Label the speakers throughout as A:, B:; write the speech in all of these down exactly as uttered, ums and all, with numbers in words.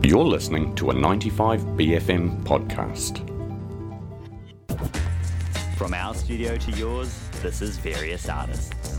A: You're listening to a ninety-five B F M podcast.
B: From our studio to yours, this is Various Artists.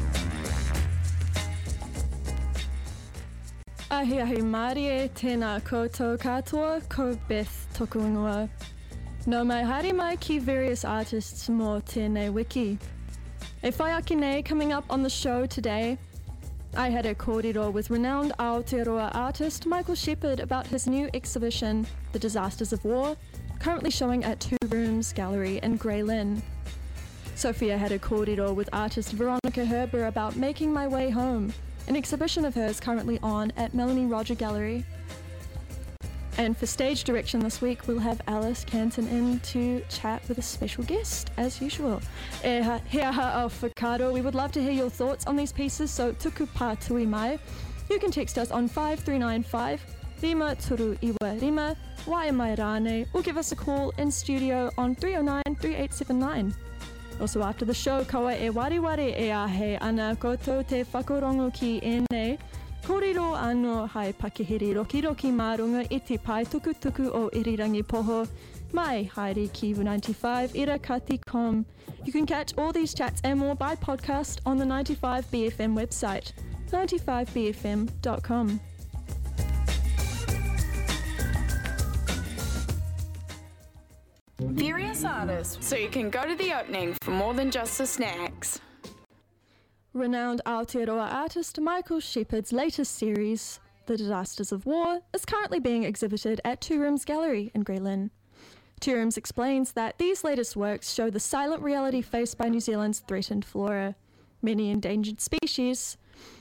C: Ahi ahi Mārie, tēnā koutou katoa, ko Beth toku ingoa. No mai haere mai ki Various Artists mō tēnei wiki. E whai ake nei coming up on the show today. I had a kōrero with renowned Aotearoa artist Michael Shepherd about his new exhibition, The Disasters of War, currently showing at Two Rooms Gallery in Grey Lynn. Sophia had a kōrero with artist Veronica Herber about Making My Way Home, an exhibition of hers currently on at Melanie Roger Gallery. And for stage direction this week, we'll have Alice Canton in to chat with a special guest, as usual. E ha, he aha au whakaaro. We would love to hear your thoughts on these pieces, so tuku pā tui mai. You can text us on five three nine five, rima turu iwa rima, wae mai rānei, or give us a call in studio on three oh nine, three eight seven nine. Also after the show, kaua e wari wari e ahe ana koutou te whakarongo ki e nei. Kōrero anō hai pakihiri roki roki mārunga i te pai tuku tuku o Irirangi Poho. Mai haere ki ninety-five ira kati com. You can catch all these chats and more by podcast on the ninety-five B F M website, ninety-five b f m dot com.
D: Various Artists, so you can go to the opening for more than just the snacks.
C: Renowned Aotearoa artist Michael Shepherd's latest series, The Disasters of War, is currently being exhibited at Two Rooms Gallery in Grey Lynn. Two Rooms explains that these latest works show the silent reality faced by New Zealand's threatened flora. Many endangered species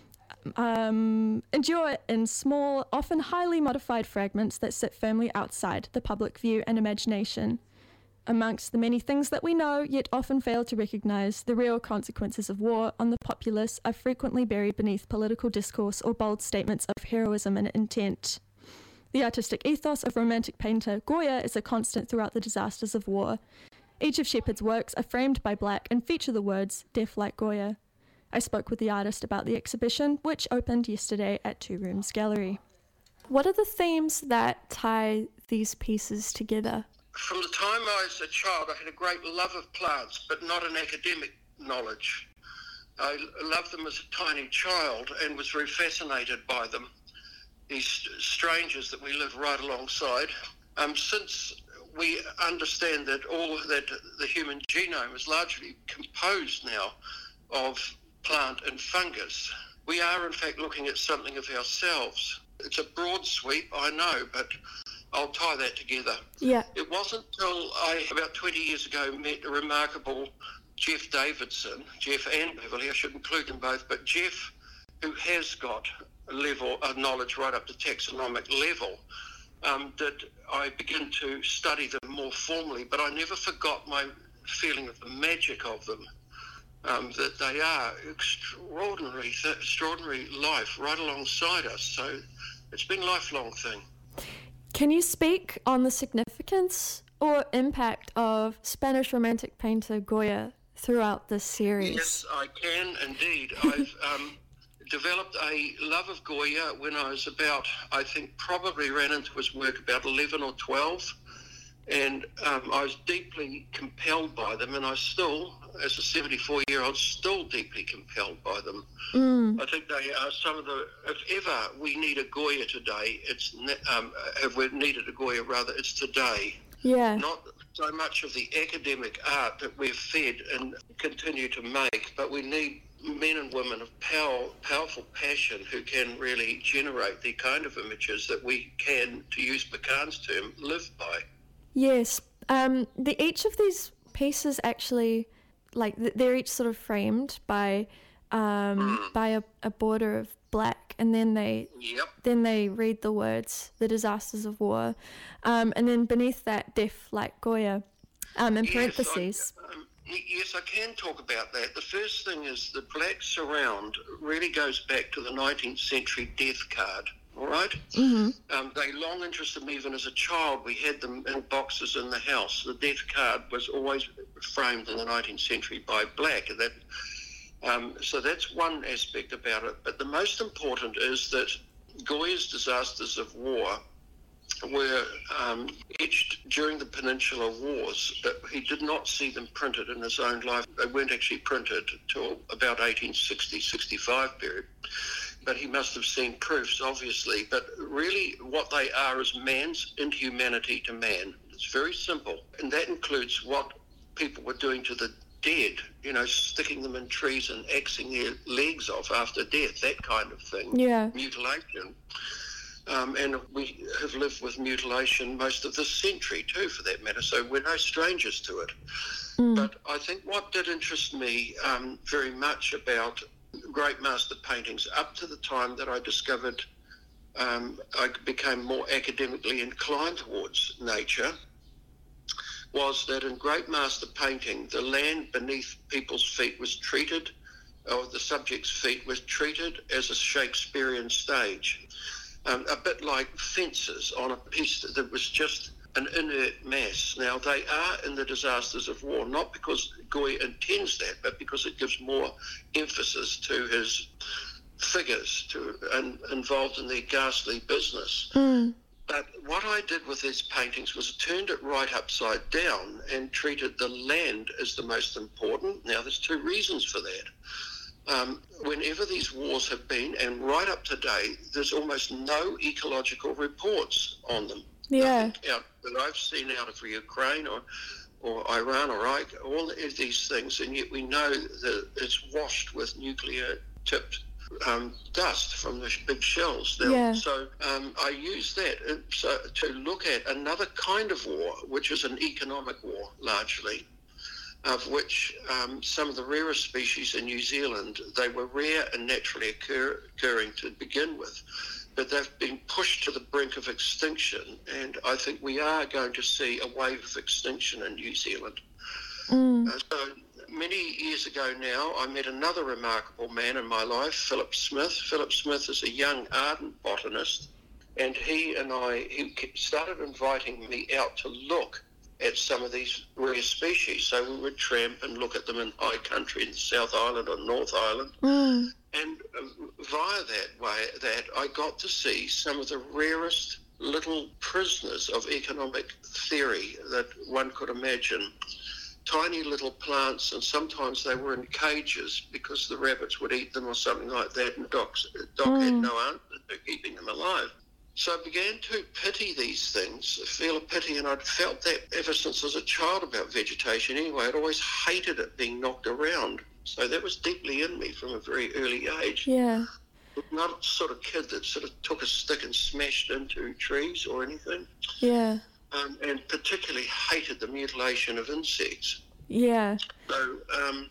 C: um, endure in small, often highly modified fragments that sit firmly outside the public view and imagination. Amongst the many things that we know, yet often fail to recognise, the real consequences of war on the populace are frequently buried beneath political discourse or bold statements of heroism and intent. The artistic ethos of romantic painter Goya is a constant throughout the disasters of war. Each of Shepherd's works are framed by black and feature the words, "Deaf like Goya." I spoke with the artist about the exhibition, which opened yesterday at Two Rooms Gallery. What are the themes that tie these pieces together?
E: From the time I was a child, I had a great love of plants, but not an academic knowledge. I loved them as a tiny child and was very fascinated by them, these strangers that we live right alongside. Um, since we understand that all that the human genome is largely composed now of plant and fungus, we are in fact looking at something of ourselves. It's a broad sweep, I know, but I'll tie that together.
C: Yeah.
E: It wasn't until I, about twenty years ago, met a remarkable Jeff Davidson, Jeff and Beverly, I should include them both, but Jeff, who has got a level of knowledge right up to taxonomic level, um, that I began to study them more formally, but I never forgot my feeling of the magic of them, um, that they are extraordinary, extraordinary life right alongside us. So it's been a lifelong thing.
C: Can you speak on the significance or impact of Spanish romantic painter Goya throughout this series?
E: Yes, I can indeed. I've um, developed a love of Goya when I was about, I think probably ran into his work about eleven or twelve, and um, I was deeply compelled by them, and I still, as a seventy-four-year-old, still deeply compelled by them. Mm. I think they are some of the, if ever we need a Goya today, it's, um, if we needed a Goya rather, it's today.
C: Yeah.
E: Not so much of the academic art that we've fed and continue to make, but we need men and women of power, powerful passion who can really generate the kind of images that we can, to use Bacan's term, live by.
C: Yes. Um, the, each of these pieces actually, like, they're each sort of framed by um, mm. by a, a border of black, and then they
E: yep.
C: then they read the words, "The Disasters of War," um, and then beneath that, "Deaf like Goya," um, in
E: yes,
C: parentheses.
E: I, um, yes, I can talk about that. The first thing is the black surround really goes back to the nineteenth century death card. All right?
C: Mm-hmm.
E: Um, they long interested me even as a child. We had them in boxes in the house. The death card was always framed in the nineteenth century by black. That, um, so that's one aspect about it. But the most important is that Goya's Disasters of War were um, etched during the Peninsular Wars, but he did not see them printed in his own life. They weren't actually printed till about eighteen sixty sixty-five period, but he must have seen proofs, obviously. But really what they are is man's inhumanity to man. It's very simple, and that includes what people were doing to the dead, you know, sticking them in trees and axing their legs off after death, that kind of thing.
C: Yeah.
E: Mutilation. Um, and we have lived with mutilation most of this century too, for that matter, so we're no strangers to it. Mm. But I think what did interest me um, very much about great master paintings up to the time that I discovered um, I became more academically inclined towards nature, was that in great master painting, the land beneath people's feet was treated, or the subject's feet was treated as a Shakespearean stage. Um, a bit like fences on a piece that was just an inert mass. Now, they are in the disasters of war, not because Goya intends that, but because it gives more emphasis to his figures to and involved in their ghastly business. Mm. But what I did with these paintings was turned it right upside down and treated the land as the most important. Now, there's two reasons for that. Um, whenever these wars have been, and right up to date, there's almost no ecological reports on them.
C: Yeah.
E: Nothing out that I've seen out of Ukraine or, or Iran or Iraq, all of these things, and yet we know that it's washed with nuclear-tipped um, dust from the big shells. Now,
C: yeah.
E: So um, I use that so, to look at another kind of war, which is an economic war, largely, of which um, some of the rarest species in New Zealand, they were rare and naturally occur, occurring to begin with, but they've been pushed to the brink of extinction, and I think we are going to see a wave of extinction in New Zealand. Mm. Uh, so many years ago now, I met another remarkable man in my life, Philip Smith. Philip Smith is a young, ardent botanist, and he and I, he started inviting me out to look at some of these rare species. So we would tramp and look at them in high country in the South Island or North Island. Mm. And um, via that way, that I got to see some of the rarest little prisoners of economic theory that one could imagine. Tiny little plants, and sometimes they were in cages because the rabbits would eat them or something like that, and Doc, Doc mm. had no answer to keeping them alive. So I began to pity these things, feel a pity, and I'd felt that ever since I was a child about vegetation anyway. I'd always hated it being knocked around. So that was deeply in me from a very early age.
C: Yeah.
E: Not a sort of kid that sort of took a stick and smashed into trees or anything.
C: Yeah.
E: Um, and particularly hated the mutilation of insects.
C: Yeah.
E: So, um,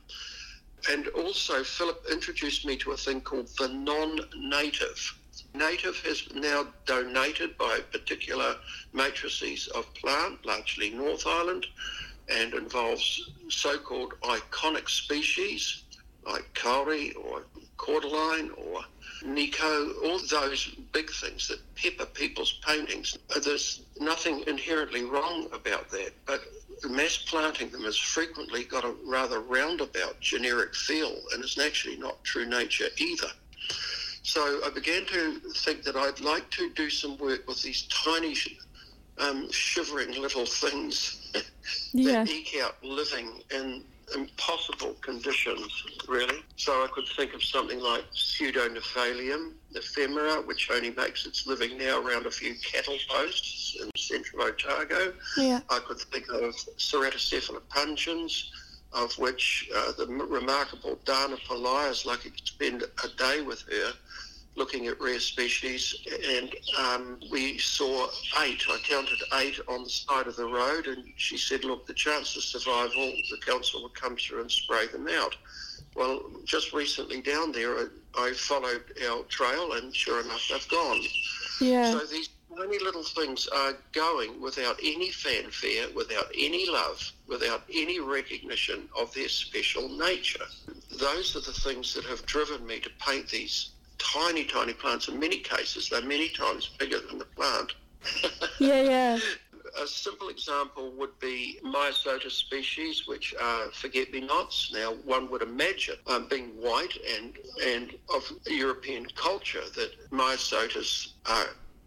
E: and also Philip introduced me to a thing called the non-native. Native has now donated by particular matrices of plant, largely North Island, and involves so-called iconic species like kauri or cordyline or Nico, all those big things that pepper people's paintings. There's nothing inherently wrong about that, but mass planting them has frequently got a rather roundabout generic feel, and it's actually not true nature either. So I began to think that I'd like to do some work with these tiny, um, shivering little things
C: yeah.
E: that eke out living in impossible conditions, really. So I could think of something like Pseudonephalium ephemera, which only makes its living now around a few cattle posts in central Otago.
C: Yeah.
E: I could think of Ceratocephalopungens, of which uh, the m- remarkable Dana Pillai is lucky to spend a day with her looking at rare species, and um, we saw eight. I counted eight on the side of the road, and she said, look, the chance of survival, the council would come through and spray them out. Well, just recently down there, I, I followed our trail, and sure enough, they've gone.
C: Yeah.
E: So these tiny little things are going without any fanfare, without any love, without any recognition of their special nature. Those are the things that have driven me to paint these tiny, tiny plants. In many cases, they're many times bigger than the plant.
C: Yeah, yeah.
E: A simple example would be Myosotis species, which are forget-me-nots. Now, one would imagine, um, being white and, and of European culture, that Myosotis are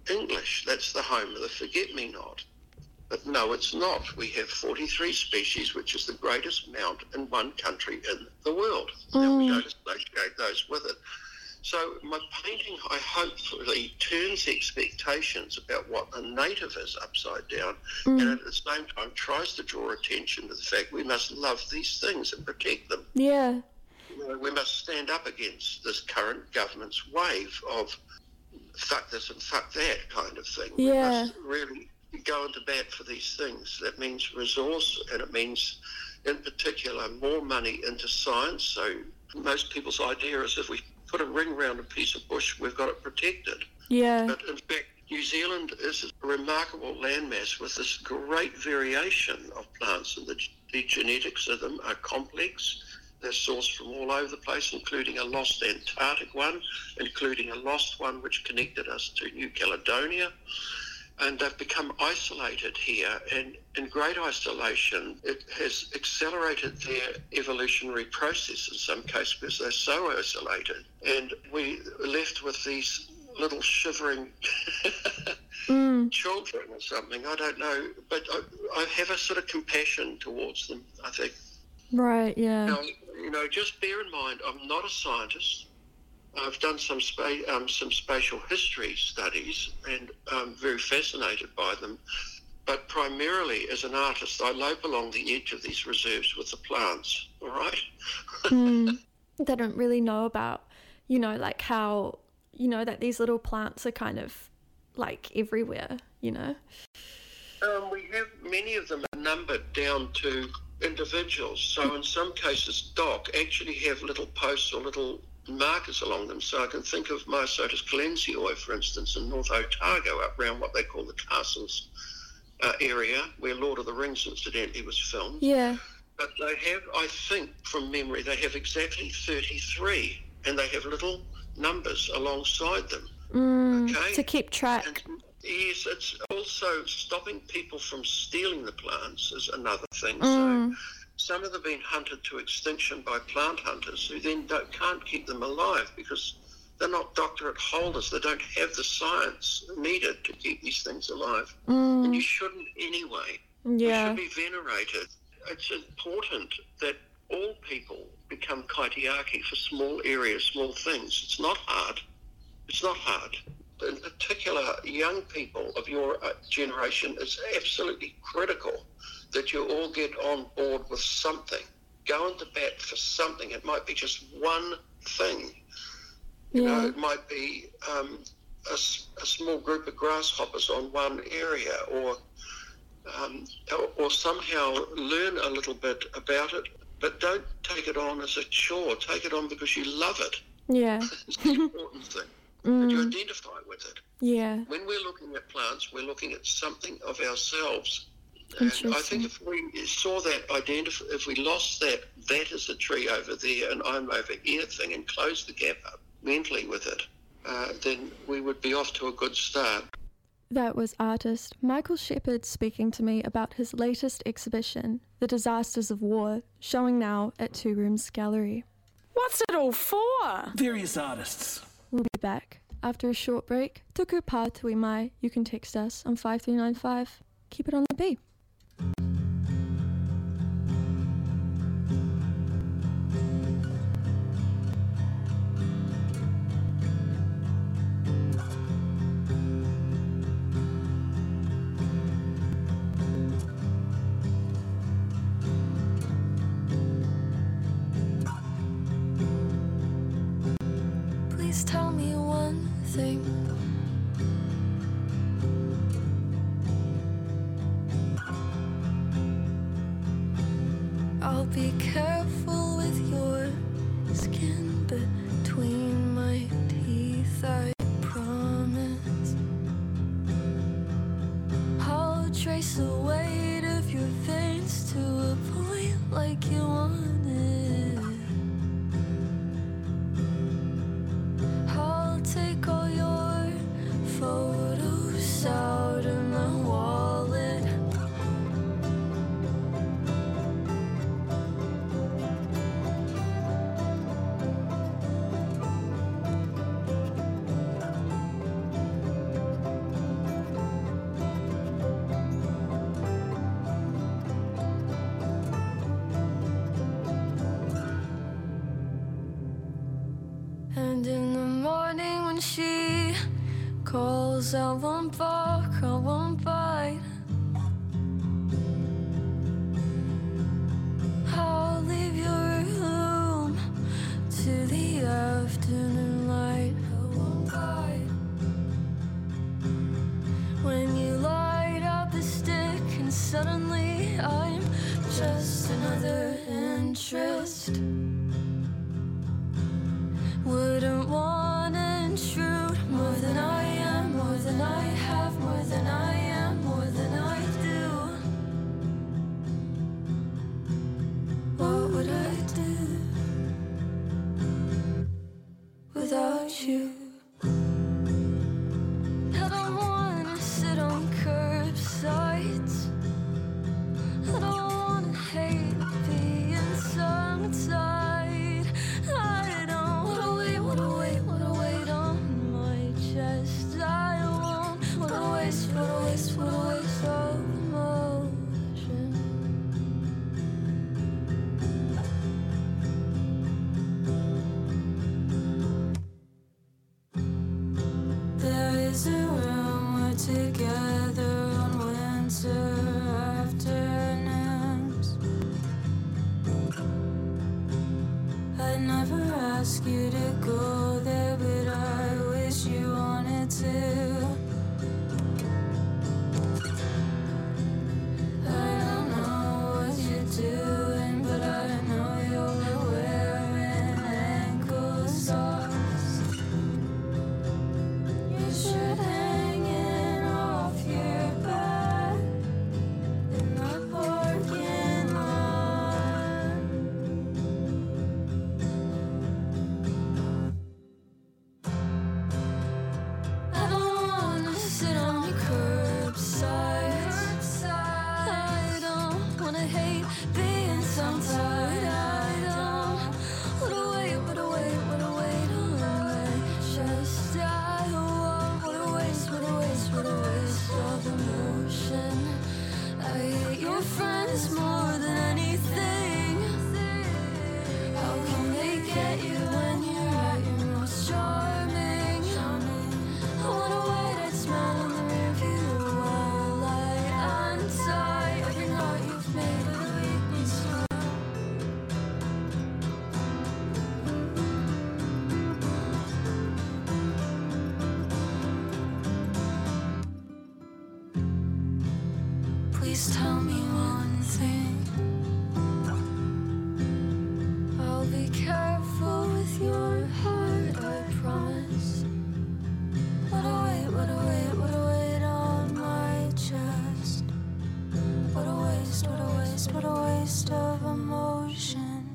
E: English. That's the home of the forget-me-not. But no, it's not. We have forty-three species, which is the greatest amount in one country in the world. Mm. And we don't associate those with it. So my painting, I hopefully turns expectations about what a native is upside down, mm. and at the same time tries to draw attention to the fact we must love these things and protect them.
C: Yeah.
E: You know, we must stand up against this current government's wave of fuck this and fuck that kind of thing.
C: Yeah.
E: We must really go into bat for these things. That means resource, and it means, in particular, more money into science. So most people's idea is if we put a ring around a piece of bush, we've got it protected.
C: Yeah.
E: But in fact, New Zealand is a remarkable landmass with this great variation of plants, and the, the genetics of them are complex. They're sourced from all over the place, including a lost Antarctic one, including a lost one which connected us to New Caledonia. And they've become isolated here, and in great isolation, it has accelerated their evolutionary process in some cases because they're so isolated. And we're left with these little shivering mm. children or something, I don't know. But I, I have a sort of compassion towards them, I think.
C: Right, yeah.
E: Now, you know, just bear in mind, I'm not a scientist. I've done some spa- um, some spatial history studies, and I'm very fascinated by them. But primarily as an artist, I lope along the edge of these reserves with the plants, all right?
C: mm. They don't really know about, you know, like how, you know, that these little plants are kind of like everywhere, you know?
E: Um, we have many of them are numbered down to individuals. So in some cases, Doc actually have little posts or little markers along them. So I can think of Myosotis clelensioi, for instance, in North Otago, up around what they call the Castles uh, area, where Lord of the Rings, incidentally, was filmed.
C: Yeah.
E: But they have, I think, from memory, they have exactly thirty-three, and they have little numbers alongside them.
C: Mm,
E: okay?
C: To keep track.
E: And, yes, it's also stopping people from stealing the plants is another thing.
C: Mm.
E: So some of them have been hunted to extinction by plant hunters who then don't, can't keep them alive because they're not doctorate holders. They don't have the science needed to keep these things alive.
C: Mm.
E: And you shouldn't anyway.
C: Yeah.
E: They should be venerated. It's important that all people become kaitiaki for small areas, small things. It's not hard. It's not hard. In particular, young people of your generation, it's absolutely critical that you all get on board with something. Go into bat for something. It might be just one thing. You
C: yeah.
E: know, it might be um, a, a small group of grasshoppers on one area, or, um, or or somehow learn a little bit about it, but don't take it on as a chore. Take it on because you love it.
C: Yeah.
E: It's the important thing.
C: Mm.
E: That you identify with it.
C: Yeah.
E: When we're looking at plants, we're looking at something of ourselves. And I think if we saw that, identify, if we lost that, that is a tree over there and I'm over here thing, and close the gap up mentally with it, uh, then we would be off to a good start.
C: That was artist Michael Shepherd speaking to me about his latest exhibition, The Disasters of War, showing now at Two Rooms Gallery.
D: What's it all for?
F: Various artists.
C: We'll be back after a short break. Tuku pā tui mai. You can text us on five three nine five. Keep it on the beat.
G: Please tell me one thing. I'll be careful with your skin between my teeth, I promise. I'll trace the weight of your veins to a point like you wanted. I'll take all your photos out of my wallet. Cause I won't bark, I won't bite. I'll leave your room to the afternoon light. I won't bite. When you light up the stick and suddenly I'm just another interest. Wouldn't want to intrude more than I am, more than I have, more than I am, more than I do. What would I do without you? I don't wanna sit on curbsides. I don't wanna hate being tongue-tied. I don't wanna wait, wanna wait, wanna wait on my chest. I won't wanna waste, wanna waste, wanna waste all emotion. There is a room we're together on winter afternoons. I'd never ask you to go there, but I wish you wanted to. I don't know what you're doing, but I know you're wearing ankle socks. Your shirt hanging off your back in the parking lot. I don't wanna sit on the curbside. I don't wanna hate being tongue-tied. I don't wanna wait, wanna wait, wanna wait on my chest. I don't wanna waste, wanna waste, wanna waste all the motion. I hate your friends more than anything. How come they get you when you're at your most charming? I wanna wait and smell in the rearview while I untie every knot you've made with a weekly smile. Please tell me one thing. I'll be careful with your heart, I promise. What a wait, what a wait, what a wait on my chest. What a waste, what a waste, what a waste of emotion.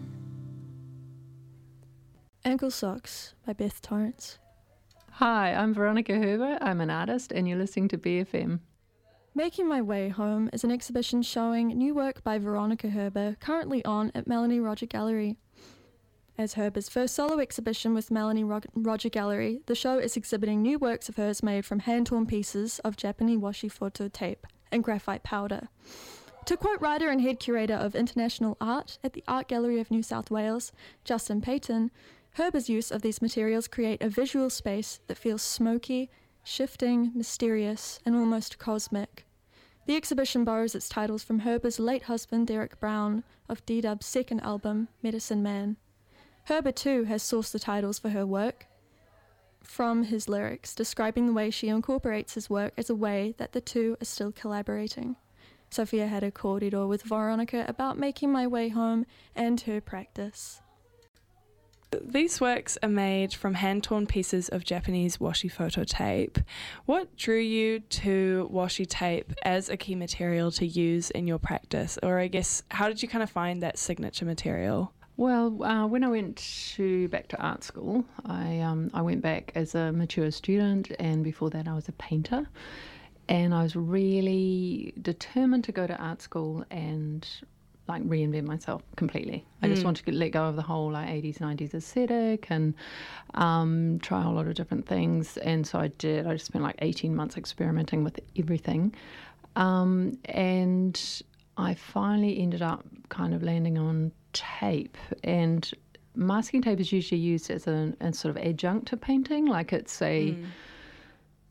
C: Ankle Socks by Beth Torrance.
F: Hi, I'm Veronica Herber. I'm an artist, and you're listening to B F M.
C: Making My Way Home is an exhibition showing new work by Veronica Herber, currently on at Melanie Roger Gallery. As Herber's first solo exhibition with Melanie Ro- Roger Gallery, the show is exhibiting new works of hers made from hand-torn pieces of Japanese washi photo tape and graphite powder. To quote writer and head curator of international art at the Art Gallery of New South Wales, Justin Payton, Herber's use of these materials create a visual space that feels smoky, shifting, mysterious, and almost cosmic. The exhibition borrows its titles from Herber's late husband Derek Brown of D-Dub's second album, Medicine Man. Herber too has sourced the titles for her work from his lyrics, describing the way she incorporates his work as a way that the two are still collaborating. Sophia had a corridor with Veronica about making my way home and her practice.
H: These works are made from hand-torn pieces of Japanese washi photo tape. What drew you to washi tape as a key material to use in your practice? Or I guess, how did you kind of find that signature material?
F: Well, uh, when I went to back to art school, I um, I went back as a mature student, and before that I was a painter. And I was really determined to go to art school and like reinvent myself completely. I just
H: Mm.
F: wanted to let go of the whole like eighties, nineties aesthetic and um, try a lot of different things. And so I did. I just spent like eighteen months experimenting with everything. Um, and I finally ended up kind of landing on tape. And masking tape is usually used as a, a sort of adjunct to painting. Like it's a...
H: Mm.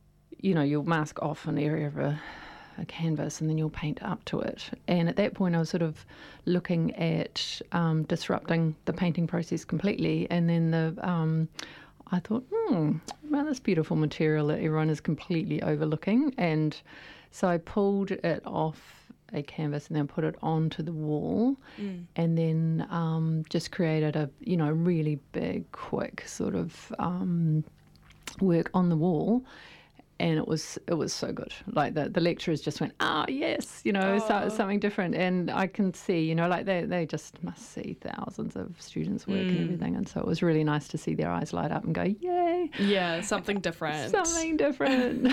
F: you know, you'll mask off an area of a, a canvas and then you'll paint up to it. And at that point I was sort of looking at um, disrupting the painting process completely. And then the um, I thought, hmm, well, this beautiful material that everyone is completely overlooking. And so I pulled it off a canvas and then put it onto the wall, mm. and then um, just created a, you know, really big, quick sort of um, work on the wall. And it was it was so good. Like the, the lecturers just went, ah, yes, you know,
H: oh.
F: so, something different. And I can see, you know, like they, they just must see thousands of students' work mm. and everything. And so it was really nice to see their eyes light up and go, yay.
H: Yeah, something different.
F: something different.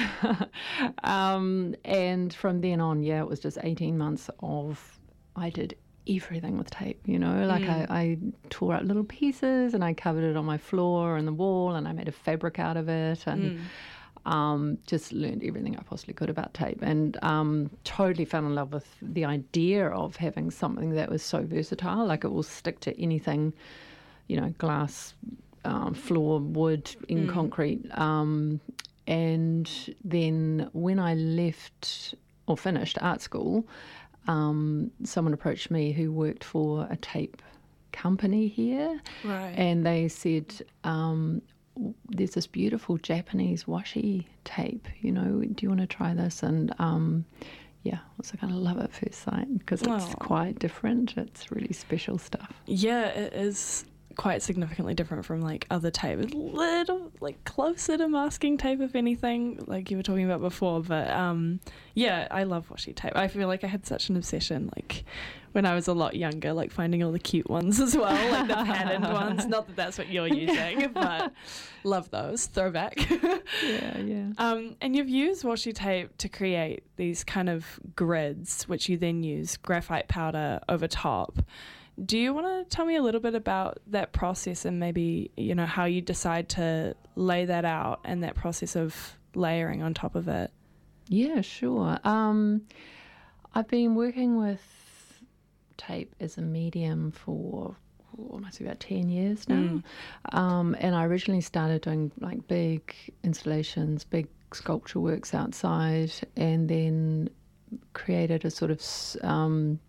F: um, and from then on, yeah, it was just eighteen months of, I did everything with tape, you know, like mm. I, I tore out little pieces and I covered it on my floor and the wall and I made a fabric out of it and... Mm. Um, just learned everything I possibly could about tape, and um, totally fell in love with the idea of having something that was so versatile, like it will stick to anything, you know, glass, um, floor, wood, in mm. concrete. Um, and then when I left or finished art school, um, someone approached me who worked for a tape company here,
H: right.
F: and they said, um, there's this beautiful Japanese washi tape, you know, do you want to try this? And um, yeah, I was like, I love it at first sight because it's
H: oh.
F: quite different. It's really special stuff.
H: Yeah, it is quite significantly different from like other tape. It's a little like closer to masking tape, if anything, like you were talking about before. But um, yeah, I love washi tape. I feel like I had such an obsession, like when I was a lot younger, like finding all the cute ones as well, like the patterned ones. Not that that's what you're using, but love those. Throwback.
F: yeah, yeah.
H: Um, and you've used washi tape to create these kind of grids, which you then use graphite powder over top. Do you want to tell me a little bit about that process and maybe, you know, how you decide to lay that out and that process of layering on top of it?
F: Yeah, sure. Um, I've been working with tape as a medium for almost about ten years now. Mm. Um, and I originally started doing like big installations, big sculpture works outside, and then created a sort of um,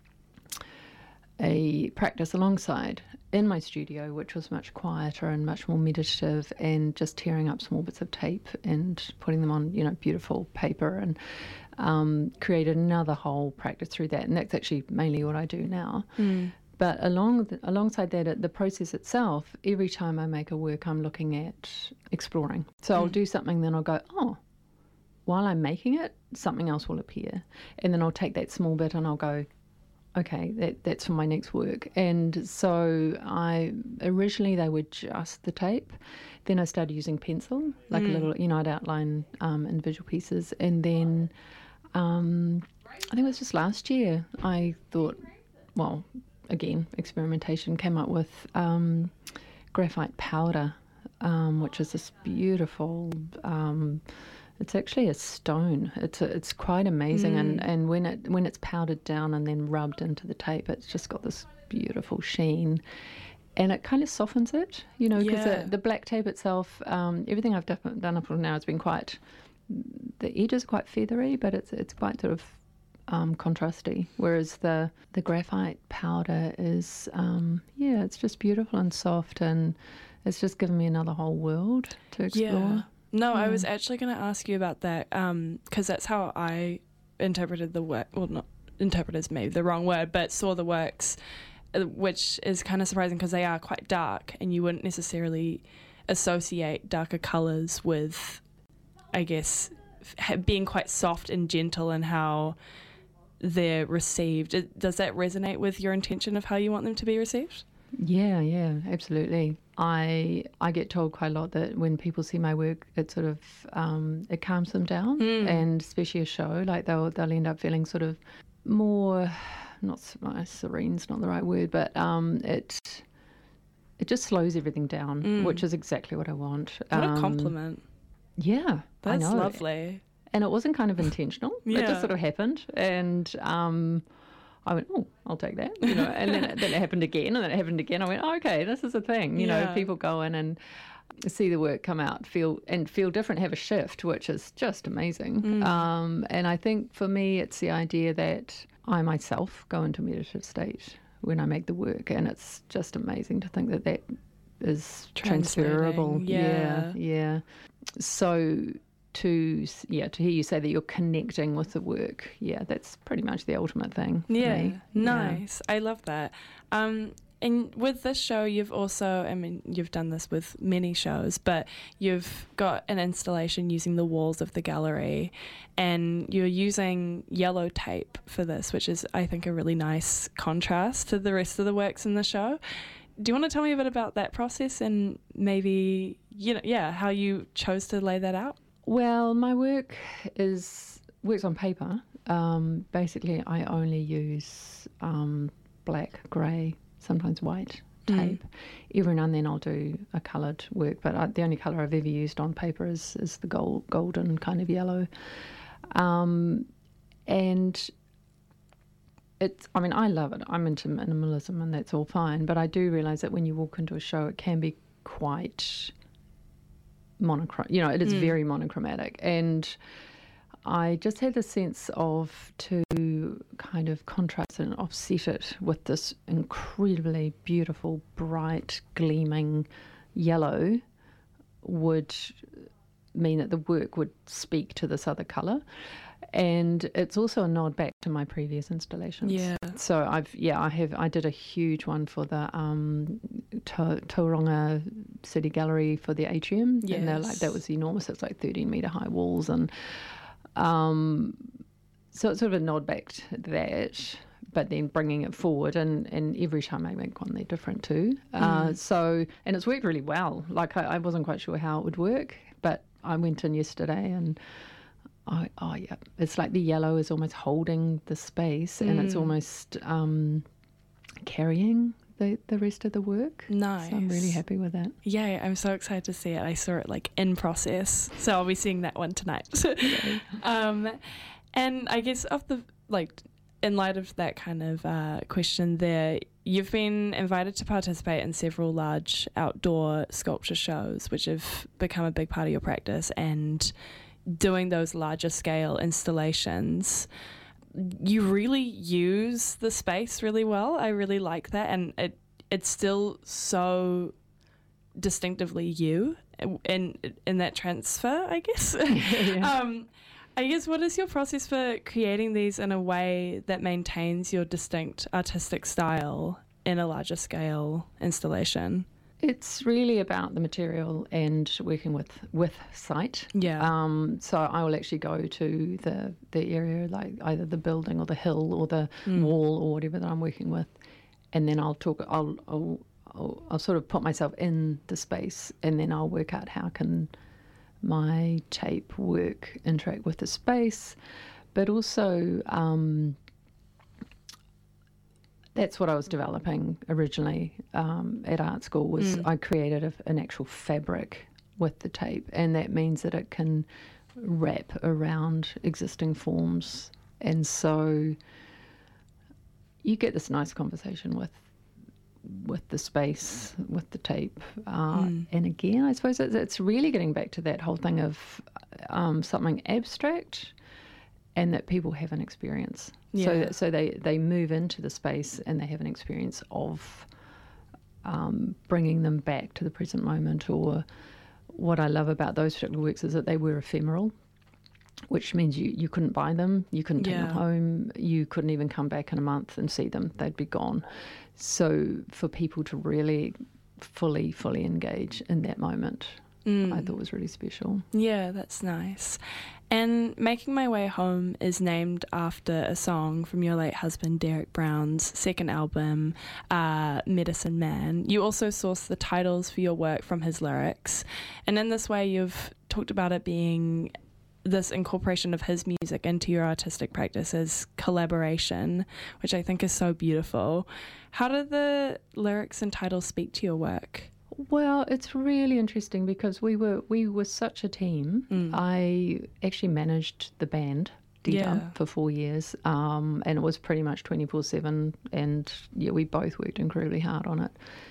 F: a practice alongside in my studio, which was much quieter and much more meditative, and just tearing up small bits of tape and putting them on, you know, beautiful paper, and um, created another whole practice through that. And that's actually mainly what I do now. Mm. But along the, alongside that, the process itself, every time I make a work, I'm looking at exploring. So mm. I'll do something, then I'll go, oh, while I'm making it, something else will appear. And then I'll take that small bit and I'll go, okay, that, that's for my next work. And so I originally they were just the tape. Then I started using pencil, like mm. a little, you know, I'd outline um, individual pieces. And then um, I think it was just last year I thought, well, again, experimentation, came up with um, graphite powder, um, which is this beautiful... Um, It's actually a stone. It's a, it's quite amazing, mm. and, and when it when it's powdered down and then rubbed into the tape, it's just got this beautiful sheen, and it kind of softens it, you know, because
H: yeah.
F: the, the black tape itself, um, everything I've done, done up until now has been quite, the edges are quite feathery, but it's it's quite sort of um, contrasty, whereas the the graphite powder is, um, yeah, it's just beautiful and soft, and it's just given me another whole world to explore.
H: Yeah. No,
F: yeah.
H: I was actually going to ask you about that because um, that's how I interpreted the work. Well, not interpret is maybe the wrong word, but saw the works, which is kind of surprising because they are quite dark, and you wouldn't necessarily associate darker colours with, I guess, f- being quite soft and gentle and how they're received. Does that resonate with your intention of how you want them to be received?
F: Yeah, yeah, absolutely. I I get told quite a lot that when people see my work, it sort of um, it calms them down, mm. and especially a show, like they'll they'll end up feeling sort of more, not serene's not the right word, but um, it it just slows everything down, mm. which is exactly what I want.
H: What
F: um,
H: a compliment!
F: Yeah,
H: that's
F: I know.
H: Lovely.
F: And it wasn't kind of intentional.
H: Yeah.
F: It just sort of happened, and um, I went, oh, I'll take that, you know. And then, it, then it happened again, and then it happened again. I went, oh, okay, this is a thing, you
H: yeah.
F: know. People go in, and see the work come out, feel and feel different, have a shift, which is just amazing. Mm. Um, and I think for me, it's the idea that I myself go into meditative state when I make the work, and it's just amazing to think that that is transferable.
H: Yeah,
F: yeah, yeah. So to yeah to hear you say that you're connecting with the work, yeah, that's pretty much the ultimate thing. For
H: yeah,
F: me.
H: nice.
F: Yeah.
H: I love that. Um, And with this show, you've also, I mean, you've done this with many shows, but you've got an installation using the walls of the gallery, and you're using yellow tape for this, which is, I think, a really nice contrast to the rest of the works in the show. Do you want to tell me a bit about that process and maybe, you know, yeah, how you chose to lay that out?
F: Well, my work is works on paper. Um, basically, I only use um, black, grey, sometimes white tape. Mm. Every now and then I'll do a coloured work, but I, the only colour I've ever used on paper is, is the gold, golden kind of yellow. Um, and it's, I mean, I love it. I'm into minimalism and that's all fine, but I do realise that when you walk into a show, it can be quite monochromatic. You know, it is mm. very monochromatic. And I just had the sense of to kind of contrast and offset it with this incredibly beautiful, bright, gleaming yellow would mean that the work would speak to this other colour. And it's also a nod back to my previous installations.
H: Yeah.
F: So I've yeah I have I did a huge one for the um, Ta- Tauranga City Gallery for the atrium.
H: Yes.
F: And they're like that was enormous. It's like thirteen metre high walls, and um, so it's sort of a nod back to that, but then bringing it forward. And, and every time I make one, they're different too. Mm. Uh, so and it's worked really well. Like I, I wasn't quite sure how it would work, but I went in yesterday and. Oh, oh yeah, it's like the yellow is almost holding the space mm. and it's almost um, carrying the, the rest of the work.
H: Nice.
F: So I'm really happy with that.
H: Yeah, I'm so excited to see it. I saw it like in process, so I'll be seeing that one tonight. um, and I guess of the, like, in light of that kind of uh, question there, you've been invited to participate in several large outdoor sculpture shows, which have become a big part of your practice, and doing those larger scale installations, you really use the space really well. I really like that, and it it's still so distinctively you in in that transfer, I guess. yeah. um, I guess what is your process for creating these in a way that maintains your distinct artistic style in a larger scale installation?
F: It's really about the material and working with, with site.
H: Yeah.
F: Um, so I will actually go to the, the area, like either the building or the hill or the mm. wall or whatever that I'm working with, and then I'll talk. I'll, I'll I'll I'll sort of put myself in the space, and then I'll work out how can my tape work, interact with the space, but also. Um, That's what I was developing originally um, at art school. Was mm. I created a, an actual fabric with the tape, and that means that it can wrap around existing forms, and so you get this nice conversation with with the space, with the tape, uh, mm. and again, I suppose it's, it's really getting back to that whole thing of um, something abstract, and that people have an experience. Yeah. So so they, they move into the space and they have an experience of um, bringing them back to the present moment. Or what I love about those particular works is that they were ephemeral, which means you, you couldn't buy them, you couldn't take
H: yeah.
F: them home, you couldn't even come back in a month and see them. They'd be gone. So for people to really fully, fully engage in that moment, mm. I thought was really special.
H: Yeah, that's nice. And Making My Way Home is named after a song from your late husband Derek Brown's second album, uh, Medicine Man. You also source the titles for your work from his lyrics. And in this way, you've talked about it being this incorporation of his music into your artistic practice as collaboration, which I think is so beautiful. How do the lyrics and titles speak to your work?
F: Well, it's really interesting because we were we were such a team. Mm. I actually managed the band, D-Dub, yeah. for four years, um, and it was pretty much twenty-four seven, and yeah, we both worked incredibly hard on it.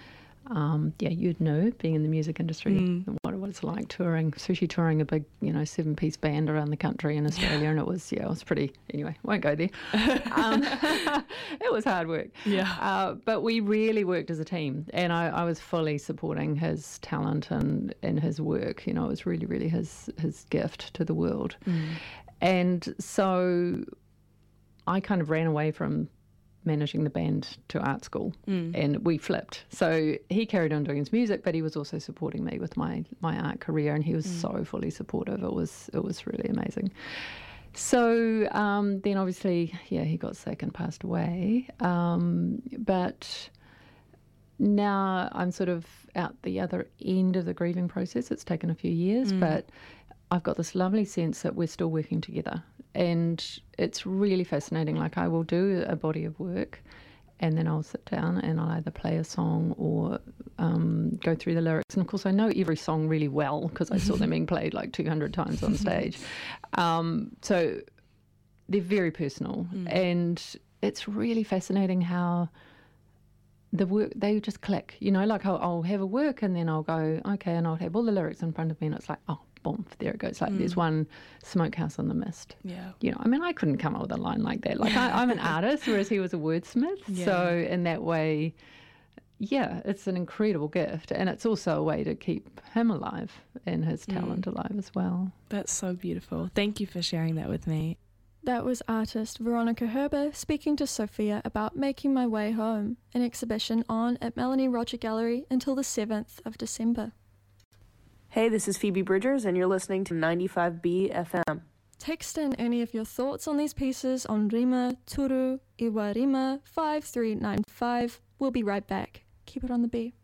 F: Um, yeah, you'd know, being in the music industry,
H: Mm.
F: what, what it's like touring, especially touring a big, you know, seven-piece band around the country in Australia, and it was, yeah, it was pretty, anyway, won't go there. um, it was hard work.
H: Yeah.
F: Uh, but we really worked as a team, and I, I was fully supporting his talent and, and his work. You know, it was really, really his, his gift to the world.
H: Mm.
F: And so I kind of ran away from managing the band to art school,
H: Mm.
F: and we flipped. So he carried on doing his music, but he was also supporting me with my, my art career, and he was mm. so fully supportive. It was it was really amazing. So um, then obviously, yeah, he got sick and passed away. Um, but now I'm sort of out the other end of the grieving process. It's taken a few years,
H: Mm.
F: but I've got this lovely sense that we're still working together. And it's really fascinating. Like, I will do a body of work, and then I'll sit down and I'll either play a song or um, go through the lyrics. And of course, I know every song really well because I saw them being played like two hundred times on stage. Um, so they're very personal.
H: Mm.
F: And it's really fascinating how the work, they just click. You know, like I'll, I'll have a work and then I'll go, okay, and I'll have all the lyrics in front of me, and it's like, oh, boom, there it goes. Like
H: Mm.
F: there's one, Smokehouse on the Mist.
H: Yeah.
F: You know, I mean, I couldn't come up with a line like that. Like, I, I'm an artist, whereas he was a wordsmith.
H: Yeah.
F: So in that way, yeah, it's an incredible gift. And it's also a way to keep him alive and his talent
H: Mm.
F: alive as well.
H: That's so beautiful. Thank you for sharing that with me.
C: That was artist Veronica Herber speaking to Sophia about Making My Way Home, an exhibition on at Melanie Roger Gallery until the seventh of December.
I: Hey, this is Phoebe Bridgers, and you're listening to ninety-five B F M.
C: Text in any of your thoughts on these pieces on Rima, Turu, Iwa Rima, five three nine five. We'll be right back. Keep it on the B.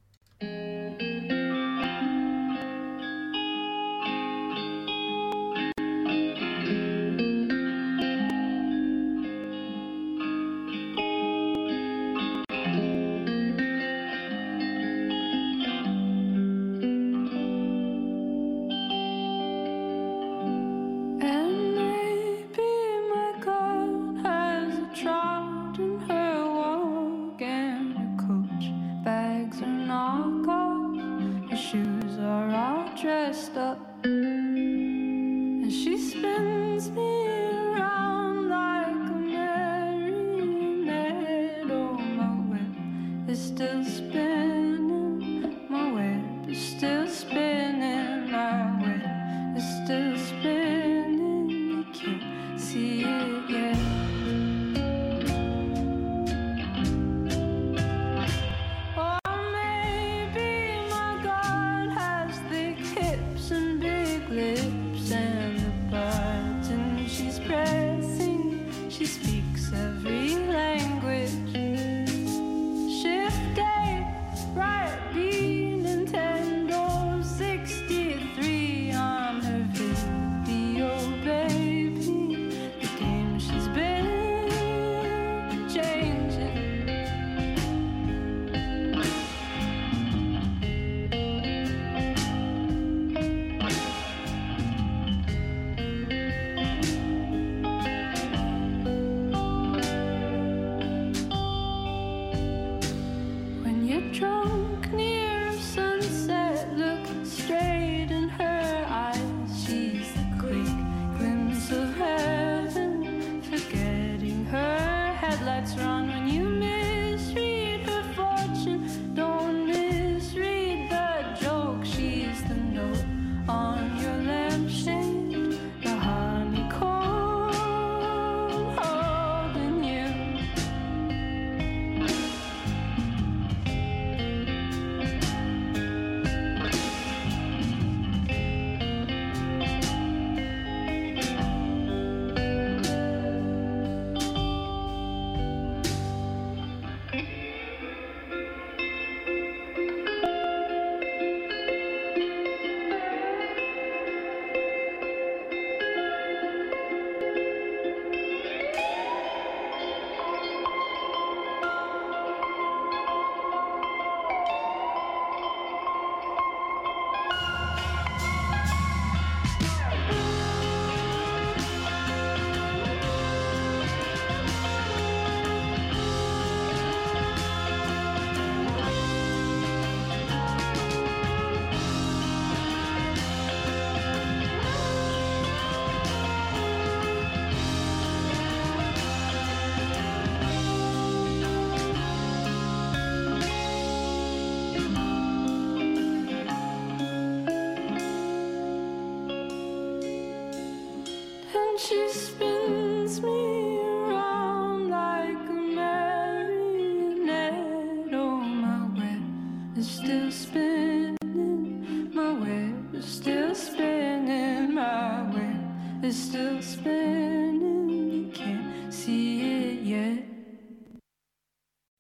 G: And maybe my God has a trot in her walk, and her coach bags are knockoff.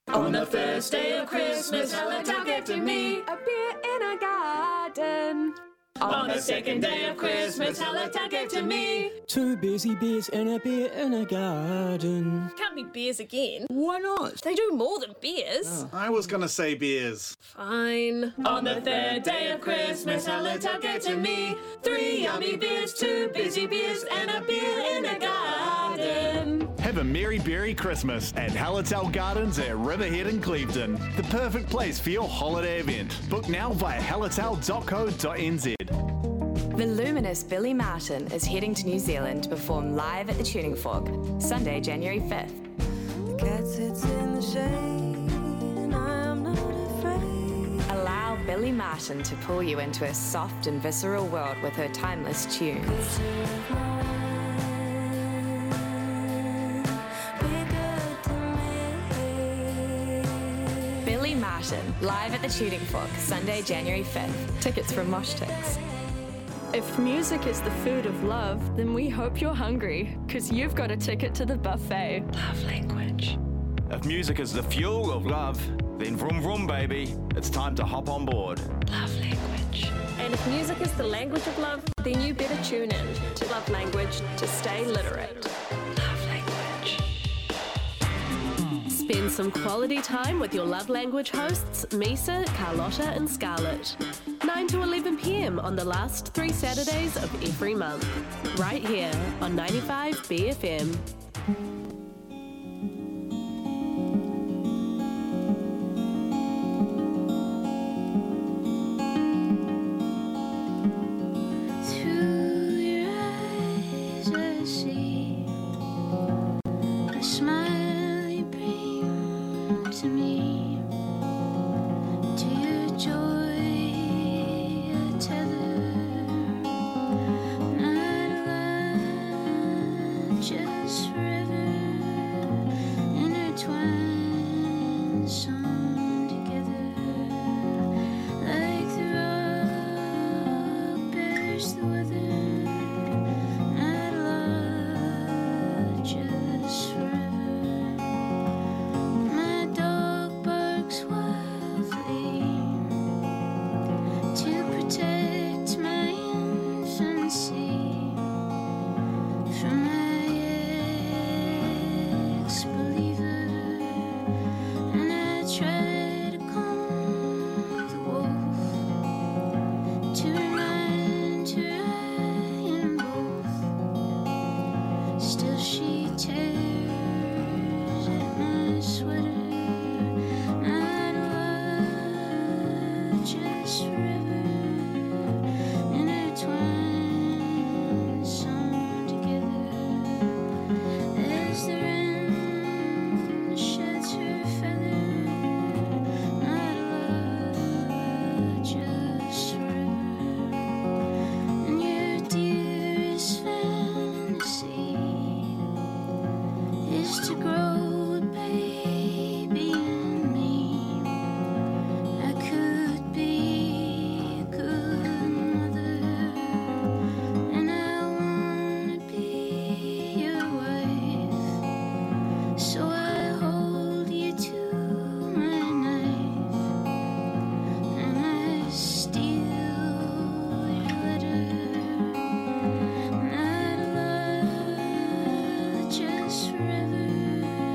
G: On the first day of Christmas, Hallertau gifted me a beer in a garden. On the second day of Christmas, Hallertau gifted me
J: two busy beers and a beer in a garden.
K: Can't be beers again.
J: Why not?
K: They do more than beers.
J: Oh.
L: I was gonna say beers.
K: Fine.
G: On the third day of Christmas, Hallertau gifted me three yummy beers, two busy beers, and a beer in a garden.
M: Have a Merry Berry Christmas at Hallertau Gardens at Riverhead in Clevedon. The perfect place for your holiday event. Book now via hallertau dot co dot n z.
N: The luminous Billy Martin is heading to New Zealand to perform live at the Tuning Fork, Sunday, January fifth.
G: The cat sits in the shade, and I am not afraid.
N: Allow Billy Martin to pull you into a soft and visceral world with her timeless tunes. Billy Martin, live at the Tuning Fork, Sunday, January fifth. Tickets from Moshtix.
C: If music is the food of love, then we hope you're hungry, because you've got a ticket to the buffet.
N: Love language.
O: If music is the fuel of love, then vroom vroom baby, it's time to hop on board.
N: Love language.
K: And if music is the language of love, then you better tune in to Love Language to stay literate.
N: Love language.
K: Spend some quality time with your Love Language hosts, Misa, Carlotta and Scarlett. nine to eleven p.m. on the last three Saturdays of every month. Right here on ninety-five B F M.
G: Through your eyes I see the smile you bring to me. To your joy a tether, not alive, just forever intertwined, sewn together like the rock bears the weather, not love, just forever. My dog barks wildly to protect my infancy from my ex-believer, and I try to calm the wolf to remind her I am both. Still she tears at my sweater, not love, just forever intertwined, sewn together as the wren sheds her feather, not love, just forever. And your dearest fantasy is to grow a baby in me. I could be a good mother, and I wanna be your wife. So I hold you to my knife, and I steal your letter, not love, just forever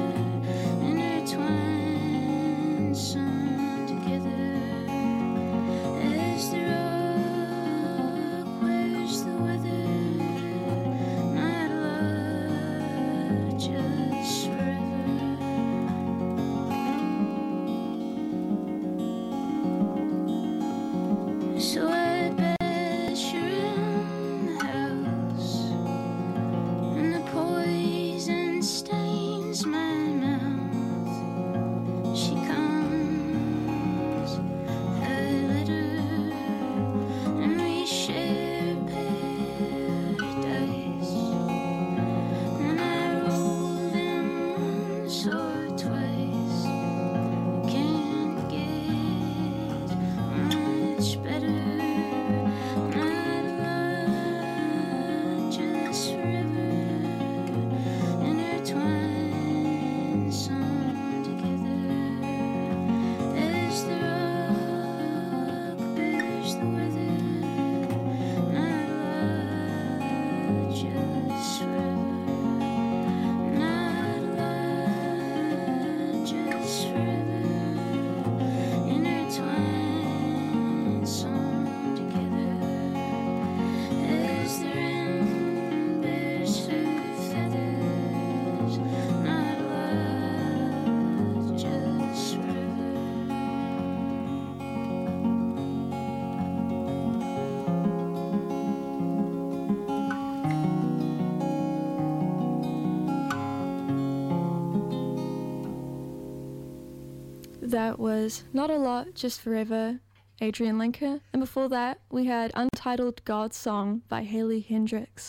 C: that was Not a Lot, Just Forever, Adrian Linker. And before that, we had Untitled God's Song by Haley Hendricks.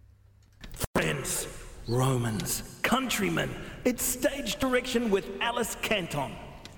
J: Friends, Romans, countrymen, it's stage direction with Alice Canton.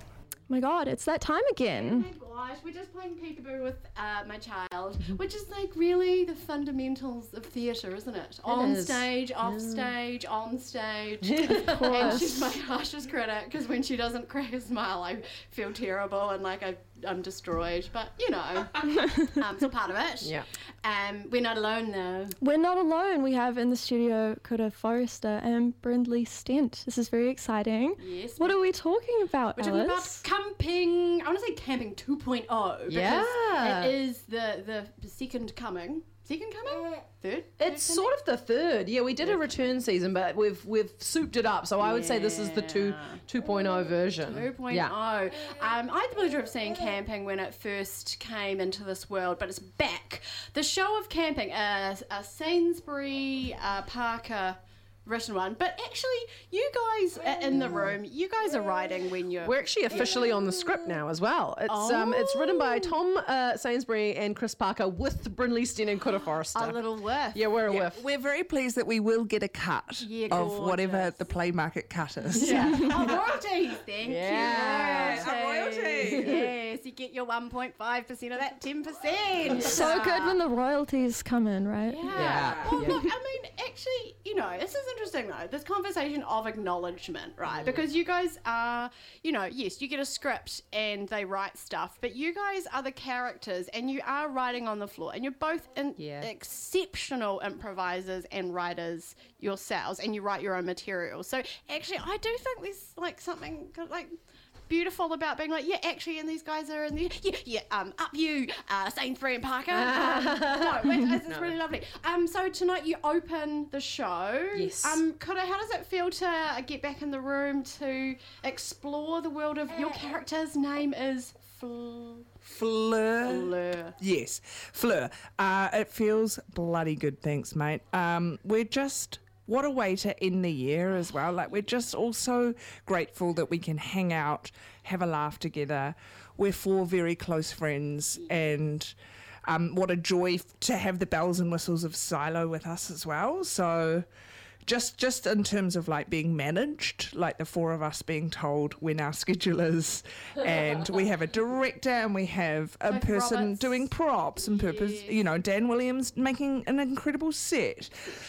C: My God, it's that time again.
L: Oh my gosh, we're just playing peekaboo with uh, my child, which is like really the fundamentals of theatre, isn't it? On
P: is.
L: stage, off
P: Yeah.
L: stage, on stage.
C: Of course.
L: And she's my harshest critic because when she doesn't crack a smile, I feel terrible and like I, I'm destroyed. But you know, um, it's all part of it.
P: Yeah.
L: Um, we're not alone though.
C: We're not alone. We have in the studio Coda Forrester and Brindley Stent. This is very exciting.
L: Yes.
C: What are we talking about,
L: We're
C: Alice?
L: talking about camping. I want to say camping two point oh because
P: Yeah.
L: it is the the second coming. Second coming? Third?
P: It's sort of the third. Yeah, we did a return season, but we've we've souped it up. So I would say this is the two two point oh version.
L: two point oh.
P: Yeah.
L: Um, I had the pleasure of seeing camping when it first came into this world, but it's back. The show of camping, uh, a Sainsbury uh, Parker written one, but actually you guys are in the room, you guys are writing when you're...
P: We're actually officially on the script now as well. It's um it's written by Tom uh, Sainsbury and Chris Parker with Brindley Steen and Coda Forrester.
L: A little whiff.
P: Yeah, we're a
Q: Yeah,
P: whiff.
Q: we're very pleased that we will get a cut
L: Yeah,
Q: of whatever
L: gorgeous.
Q: the play market cut is.
L: Yeah. Oh, royalties, thank
P: Yeah,
L: you.
Q: a royalty.
L: Yes, you get your one point five percent of that ten percent.
C: So good when the royalties come in, right?
L: Yeah.
P: Yeah.
L: Well,
P: Yeah.
L: look, I mean, actually, you know, this is interesting though. This conversation of acknowledgement, right? Because you guys are, you know, yes, you get a script and they write stuff, but you guys are the characters and you are writing on the floor, and you're both in
P: Yeah.
L: exceptional improvisers and writers yourselves, and you write your own material. So actually, I do think there's like something like beautiful about being like, yeah, actually, and these guys are in the yeah, yeah, um, up you, uh, Sainsbury and Parker. Um, no, it's, it's
P: No.
L: really lovely. Um, so tonight you open the show.
P: Yes.
L: Um, Coda, how does it feel to get back in the room to explore the world of your character's name is Fl-
Q: Fleur.
L: Fleur.
Q: Yes, Fleur. Uh, it feels bloody good, thanks, mate. Um, we're just... What a way to end the year as well. Like, we're just all so grateful that we can hang out, have a laugh together. We're four very close friends, and um, what a joy f- to have the bells and whistles of Silo with us as well. So just just in terms of like being managed, like the four of us being told when our schedule is, and we have a director and we have a
L: Sophie
Q: person
L: Roberts.
Q: doing props and purpose, you know, Dan Williams making an incredible set.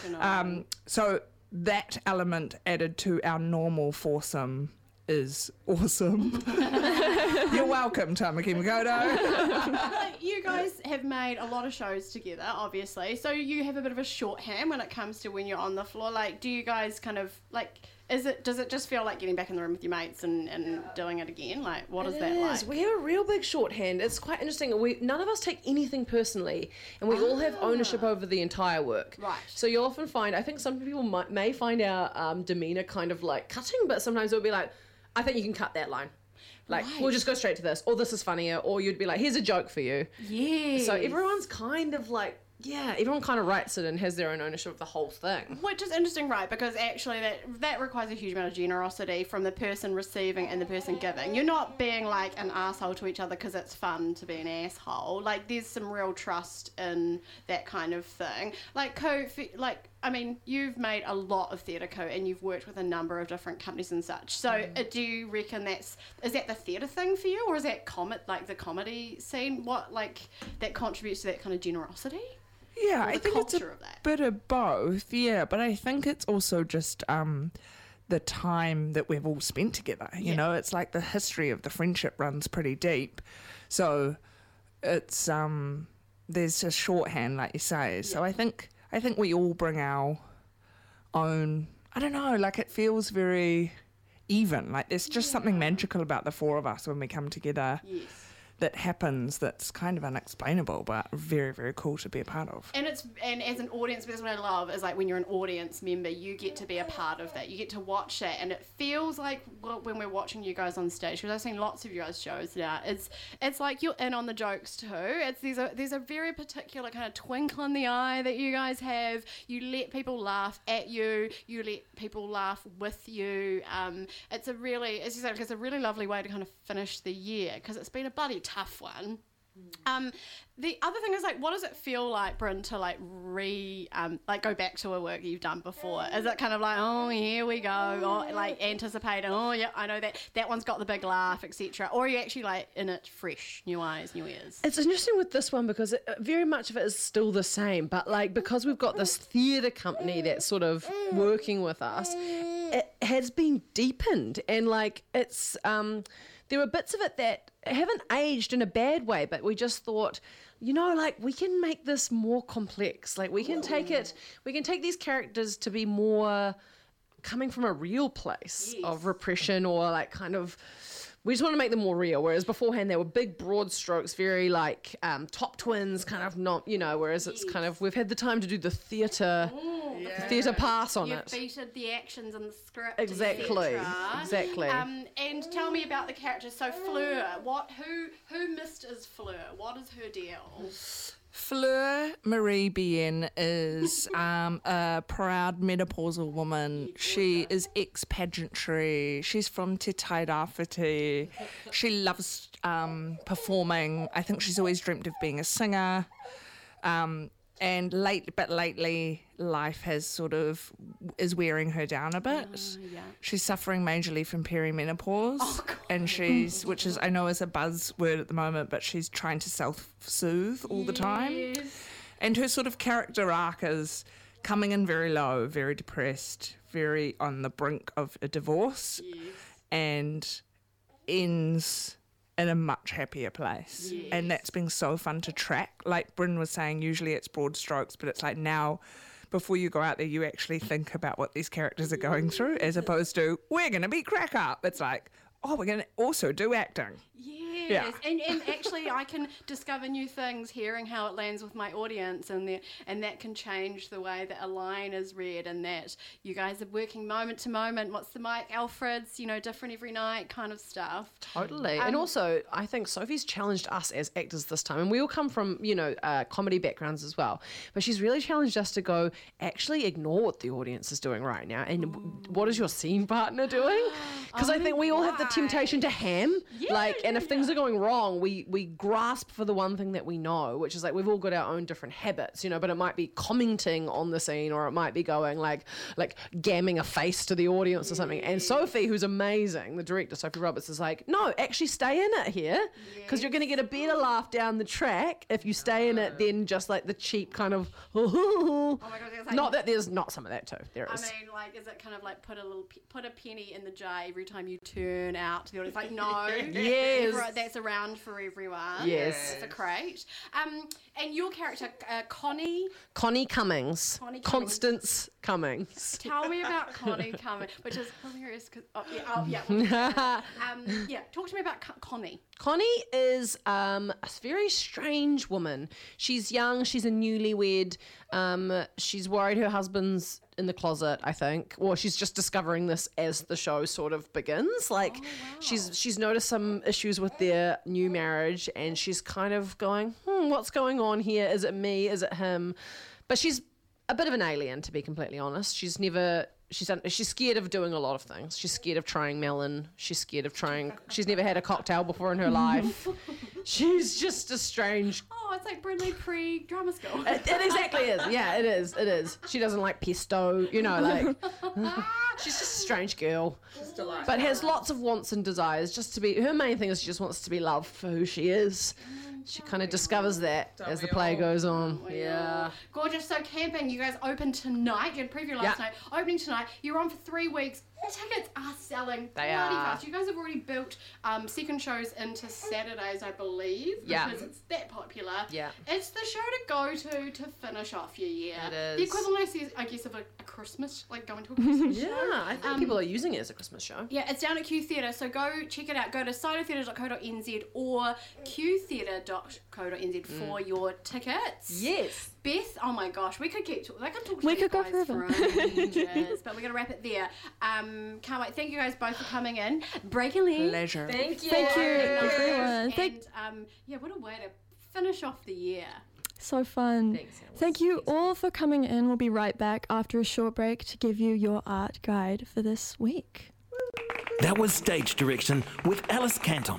Q: Um, so that element added to our normal foursome is awesome. You're welcome, Tamaki Makoto.
L: You guys have made a lot of shows together, obviously. So you have a bit of a shorthand when it comes to when you're on the floor. Like, do you guys kind of like? Is it? Does it just feel like getting back in the room with your mates and, and doing it again? Like, what is
P: It
L: that
P: is.
L: like?
P: We have a real big shorthand. It's quite interesting. We none of us take anything personally, and we all have ownership over the entire work.
L: Right.
P: So you'll often find. I think some people might, may find our um, demeanor kind of like cutting, but sometimes it'll be like, I think you can cut that line. Like,
L: Right.
P: we'll just go straight to this, or this is funnier, or you'd be like, here's a joke for you.
L: Yes.
P: So everyone's kind of like, yeah, everyone kind of writes it and has their own ownership of the whole thing.
L: Which is interesting, right? Because actually that that requires a huge amount of generosity from the person receiving and the person giving. You're not being like an asshole to each other because it's fun to be an asshole. Like, there's some real trust in that kind of thing. Like, Co, like, I mean, you've made a lot of theatre, Co, and you've worked with a number of different companies and such. So
P: Mm.
L: uh, do you reckon that's, is that the theatre thing for you, or is that comet, like the comedy scene? What, like, that contributes to that kind of generosity?
Q: Yeah,
L: Or
Q: I
L: the
Q: think it's a
L: culture of that?
Q: bit of both, yeah, but I think it's also just um, the time that we've all spent together, you
L: Yeah.
Q: know, it's like the history of the friendship runs pretty deep, so it's, um, there's a shorthand, like you say, so I think, I think we all bring our own, I don't know, like it feels very even, like there's just something magical about the four of us when we come together.
L: Yes.
Q: that happens that's kind of unexplainable, but very, very cool to be a part of.
L: And it's and as an audience, because what I love is like when you're an audience member, you get to be a part of that. You get to watch it, and it feels like well, when we're watching you guys on stage, because I've seen lots of you guys' shows now. It's it's like you're in on the jokes too. It's there's a there's a very particular kind of twinkle in the eye that you guys have. You let people laugh at you. You let people laugh with you. Um, it's a really, as you said, it's a really lovely way to kind of finish the year because it's been a bloody tough one. Um, the other thing is like, what does it feel like, Bryn, to like re, um, like go back to a work you've done before? Is it kind of like, oh, here we go, or like anticipating, oh yeah, I know that that one's got the big laugh, et cetera, or are you actually like in it fresh, new eyes, new ears?
P: It's interesting with this one because it, very much of it is still the same, but like because we've got this theatre company that's sort of working with us, it has been deepened, and like it's um. There were bits of it that haven't aged in a bad way, but we just thought, you know, like we can make this more complex. Like we can take it, we can take these characters to be more coming from a real place yes. of repression or like kind of, we just want to make them more real. Whereas beforehand they were big, broad strokes, very like um, top twins, kind of not, you know, whereas it's kind of, we've had the time to do the theatre, yeah. the theatre pass on
L: You've
P: it.
L: You've beated the actions and the script,
P: Exactly, exactly.
L: Um, and tell me about the characters. So Fleur, what, who, who missed is Fleur? What is her deal?
Q: Fleur Marie Bien is um, a proud menopausal woman. She is ex-pageantry. She's from Te Tairāwhiti. She loves um, performing. I think she's always dreamt of being a singer. Um, and late, but lately, life has sort of is wearing her down a bit. Uh, yeah. She's suffering majorly from perimenopause, oh, and she's, which is I know is a buzzword at the moment, but she's trying to self-soothe all yes. the time. And her sort of character arc is coming in very low, very depressed, very on the brink of a divorce, yes. and ends in a much happier place. Yes. And that's been so fun to track. Like Bryn was saying, usually it's broad strokes, but it's like now, before you go out there, you actually think about what these characters are going through, as opposed to, we're going to be crack up. It's like, oh, we're going to also do acting.
L: Yes,
Q: yeah.
L: and, and actually I can discover new things hearing how it lands with my audience, and the, and that can change the way that a line is read, and that you guys are working moment to moment. What's the mic, Alfred's, you know, different every night kind of stuff.
P: Totally.
L: Um,
P: and also, I think Sophie's challenged us as actors this time, and we all come from, you know, uh, comedy backgrounds as well, but she's really challenged us to go, actually ignore what the audience is doing right now, and Ooh. what is your scene partner doing? Because oh, I think we all have the temptation to ham, yeah, like, and if yeah. things are going wrong, we we grasp for the one thing that we know, which is like we've all got our own different habits, you know, but it might be commenting on the scene, or it might be going like like gamming a face to the audience or something. And Sophie, who's amazing, the director, Sophie Roberts, is like, no, actually stay in it here, because yes. you're going to get a better laugh down the track if you stay in it than just like the cheap kind of, oh my God, like, not that there's not some of that too. There is.
L: I mean, like, is it kind of like put a little, put a penny in the jar every time you turn out to the audience? Like, no.
P: Yes.
L: That's around for everyone.
P: Yes.
L: It's a crate. Um, and your character, uh, Connie.
P: Connie Cummings.
L: Connie Cummings.
P: Constance Cummings.
L: Tell me about Connie Cummings, which is hilarious. Cause, oh, yeah, oh, yeah. um, yeah. Talk to me about Co- Connie.
P: Connie is um, a very strange woman. She's young. She's a newlywed. Um, she's worried her husband's in the closet, I think, or she's just discovering this as the show sort of begins. Like, oh, wow. she's she's noticed some issues with their new marriage, and she's kind of going, hmm, what's going on here? Is it me? Is it him? But she's a bit of an alien, to be completely honest. She's never... She's done, she's scared of doing a lot of things. She's scared of trying melon. She's scared of trying... She's never had a cocktail before in her life. She's just a strange...
L: Oh, it's like Brindley pre-drama school.
P: It, it exactly is. Yeah, it is. It is. She doesn't like pesto, you know, like... She's just a strange girl. But has lots of wants and desires just to be... Her main thing is she just wants to be loved for who she is. She kind of discovers that as the play goes on. Yeah.
L: Gorgeous. So camping, you guys open tonight. You had a preview last
P: Yeah.
L: night. Opening tonight. You're on for three weeks. Tickets are selling
P: They
L: bloody
P: are.
L: fast. You guys have already built um, second shows into Saturdays, I believe,
P: Yeah.
L: because it's that popular.
P: Yeah.
L: It's the show to go to to finish off your year.
P: It is.
L: The equivalent, I guess- I guess, of a, a Christmas, like going to a Christmas show.
P: Yeah, I think
L: Um,
P: people are using it as a Christmas show.
L: Yeah, it's down at Q Theatre, so go check it out. Go to cytotheatre dot co dot n z or q theatre dot co dot n z for
P: Mm.
L: your tickets.
P: Yes.
L: Beth, oh my gosh, we could keep talking. I could talk to
C: We
L: you
C: could go
L: guys
C: forever.
L: for ages, but we're going to wrap it there. Um, can't wait. Thank you guys both for coming in. Breaking Lee.
Q: Pleasure.
L: Thank you.
C: Thank you,
L: Very nice.
C: everyone. Thank-
L: And um, yeah, what a way to finish off the year.
C: So fun.
L: Thanks, Alice.
C: Thank you all for coming in. We'll be right back after a short break to give you your art guide for this week.
R: That was Stage Direction with Alice Canton.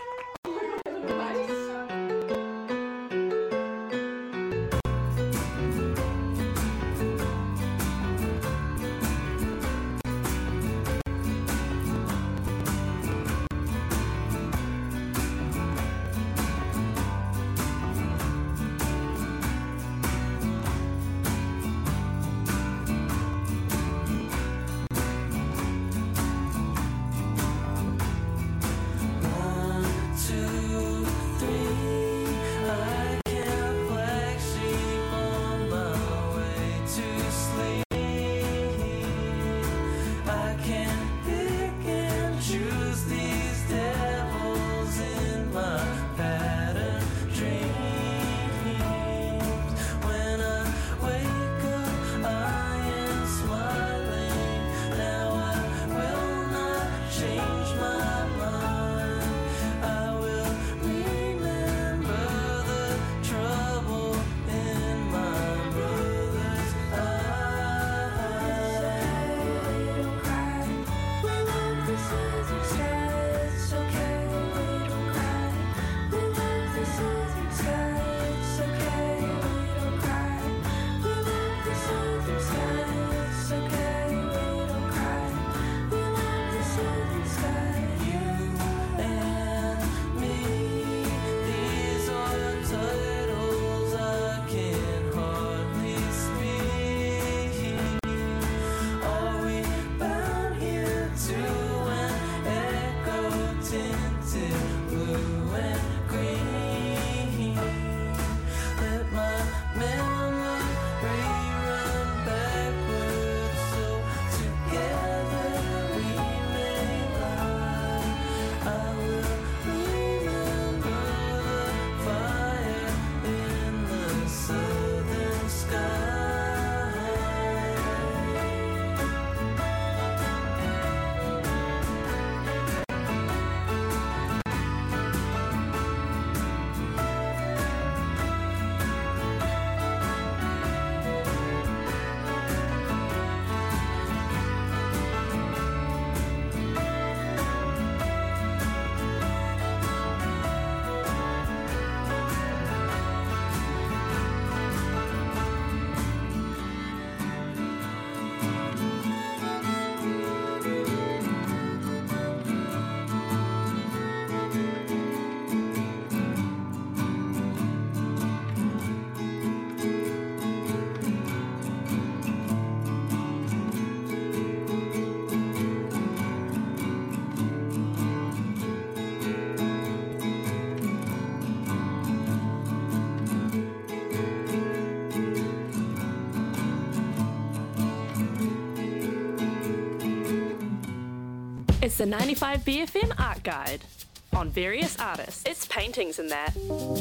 K: It's the ninety-five B F M Art Guide on various artists. It's paintings and that.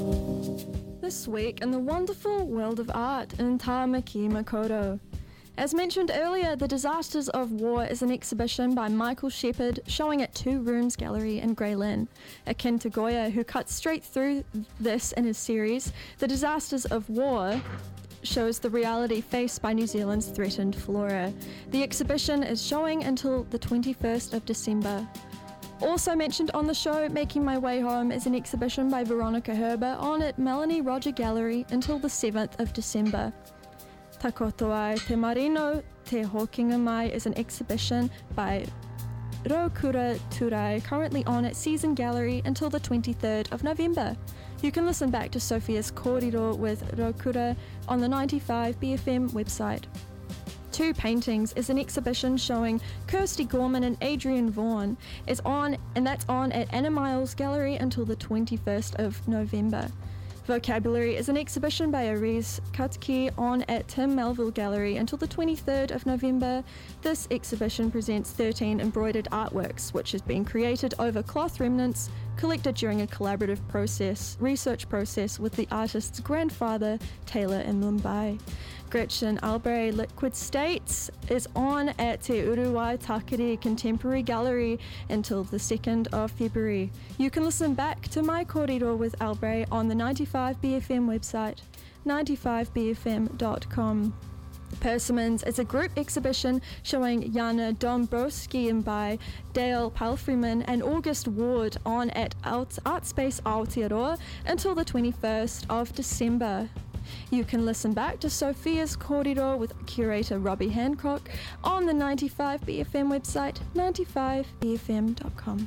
C: This week in the wonderful world of art in Tāmaki Makoto. As mentioned earlier, The Disasters of War is an exhibition by Michael Shepherd showing at Two Rooms Gallery in Grey Lynn. Akin to Goya, who cuts straight through this in his series, The Disasters of War shows the reality faced by New Zealand's threatened flora. The exhibition is showing until the twenty-first of December. Also mentioned on the show, Making My Way Home, is an exhibition by Veronica Herber on at Melanie Roger Gallery until the seventh of December. Takotoai Te Marino Te Hokinga Mai is an exhibition by Rokura Turai, currently on at Season Gallery until the twenty-third of November. You can listen back to Sophia's Kōrero with Rokura on the ninety-five B F M website. Two Paintings is an exhibition showing Kirsty Gorman and Adrian Vaughan. It's on, and that's on at Anna Miles Gallery until the twenty-first of November. Vocabulary is an exhibition by Arise Katki on at Tim Melville Gallery until the twenty-third of November. This exhibition presents thirteen embroidered artworks, which has been created over cloth remnants, collected during a collaborative process, research process with the artist's grandfather, Taylor in Mumbai. Gretchen Albright Liquid States is on at Te Uruwai Takere Contemporary Gallery until the second of February. You can listen back to my kōrero with Albright on the ninety-five B F M website, ninety-five b f m dot com. Persimmons is a group exhibition showing Jana Dombrowski by Dale Palfreyman and August Ward on at Art, Art Space Aotearoa until the twenty-first of December. You can listen back to Sophia's Kōrero with curator Robbie Hancock on the ninety-five B F M website, ninety-five b f m dot com.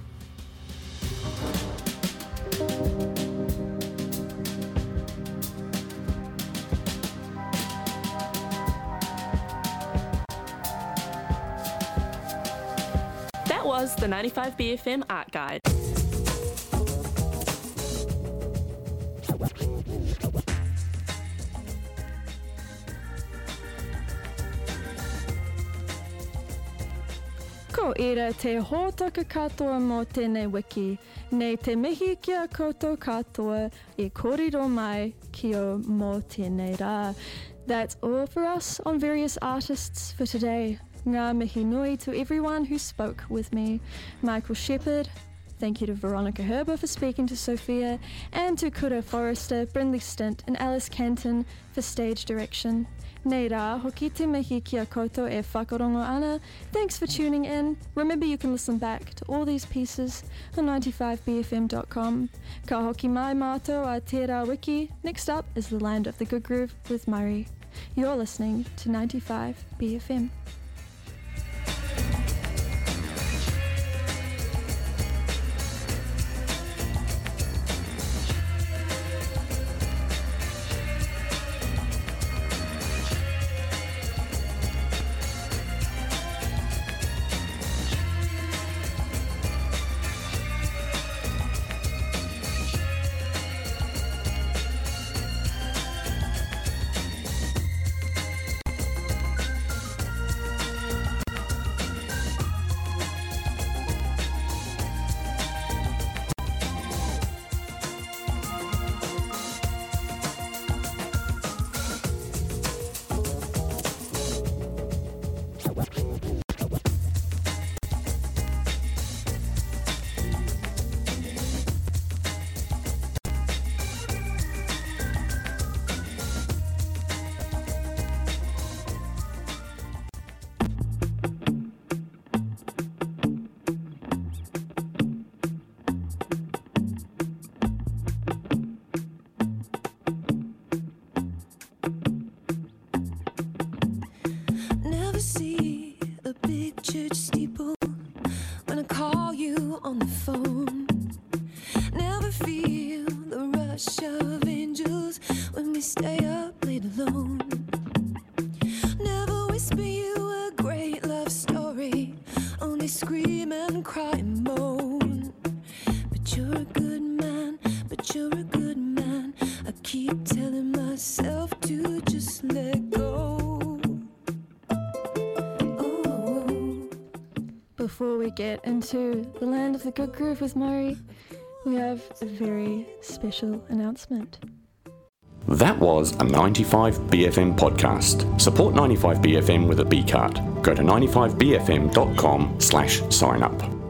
K: That was the ninety-five B F M Art Guide.
C: Ko ira te hōtaka katoa mō tēnei wiki, nei te mihi kia koutou katoa e kōrero mai ki o mō tēnei rā. That's all for us on Various Artists for today. Ngā mihi nui to everyone who spoke with me. Michael Shepherd, thank you to Veronica Herber for speaking to Sophia, and to Kura Forrester, Brindley Stint and Alice Canton for stage direction. Nei rā, hoki te mihi kia koutou e whakarongo ana. Thanks for tuning in. Remember you can listen back to all these pieces on ninety-five b f m dot com. Ka hoki mai mātou a tērā wiki. Next up is The Land of the Good Groove with Murray. You're listening to ninety-five B F M. Before we get into The Land of the Good Groove with Murray, we have a very special announcement.
A: That was a ninety-five B F M podcast. Support ninety-five B F M with a B card. Go to ninety-five b f m dot com slash sign up.